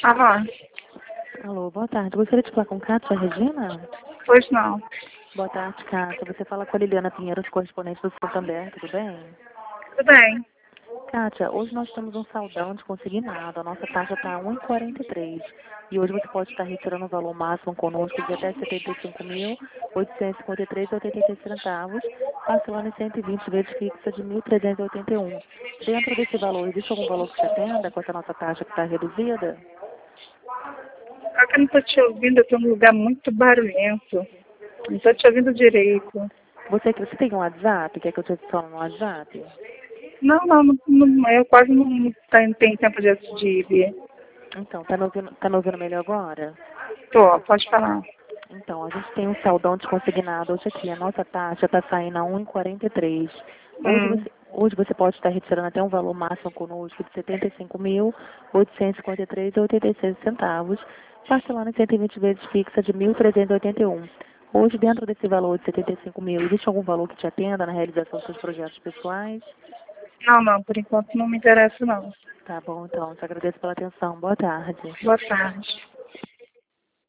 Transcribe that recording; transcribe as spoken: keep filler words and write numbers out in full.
Alô? Alô, boa tarde. Gostaria de falar com Kátia Regina? Pois não. Boa tarde, Kátia. Você fala com a Liliana Pinheiro, correspondente do Santander, tudo bem? Tudo bem. Kátia, hoje nós temos um saldão de consignado. A nossa taxa está um vírgula quarenta e três. E hoje você pode estar retirando o valor máximo conosco de até setenta e cinco mil, oitocentos e cinquenta e três vírgula oitenta e seis centavos, parcelando em cento e vinte vezes fixa de mil trezentos e oitenta e um. Dentro desse valor, existe algum valor que te atenda com essa nossa taxa que está reduzida? Só que eu não estou te ouvindo, eu estou num lugar muito barulhento. Não estou te ouvindo direito. Você, você tem um WhatsApp? Quer que eu te adicione no WhatsApp? Não, não, não, não eu quase não tenho, tenho tempo de, de ver. Então, tá me ouvindo, tá me ouvindo melhor agora? Tô, pode falar. Então, a gente tem um saldão de consignado hoje aqui. A nossa taxa está saindo a um vírgula quarenta e três. Hoje Hum. você, hoje você pode estar retirando até um valor máximo conosco de setenta e cinco mil, oitocentos e cinquenta e três vírgula oitenta e seis centavos, parcelando em cento e vinte vezes fixa de mil trezentos e oitenta e um. Hoje, dentro desse valor de setenta e cinco mil, existe algum valor que te atenda na realização dos seus projetos pessoais? Não, não, por enquanto não me interessa não. Tá bom, então. Te agradeço pela atenção. Boa tarde. Boa tarde.